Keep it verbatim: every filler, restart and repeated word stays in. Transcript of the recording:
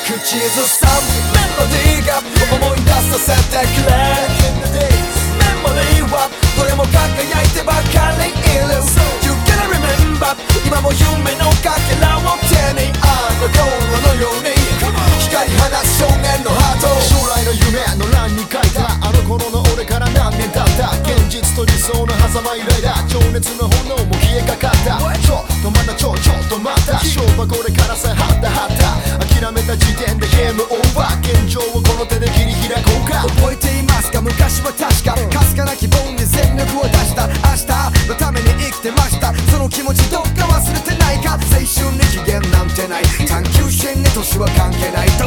口ずさむメロディーが思い出させてくれメモリーはどれも輝いてばかりいる You gotta remember 今も夢のかけらを手にあの頃のように光り放つ少年のハート将来の夢の欄に書いたあの頃の俺から何年経った現実と理想の狭間以来だ情熱の炎も消えかかったちょっとまたちょちょっとまた勝負はこれからさはったはった諦めた時点でゲームオーバー現状をこの手で切り開こうか覚えていますか昔は確かかすかな希望に全力を出した明日のために生きてましたその気持ちどっか忘れてないか青春に期限なんてない探求心に年は関係ない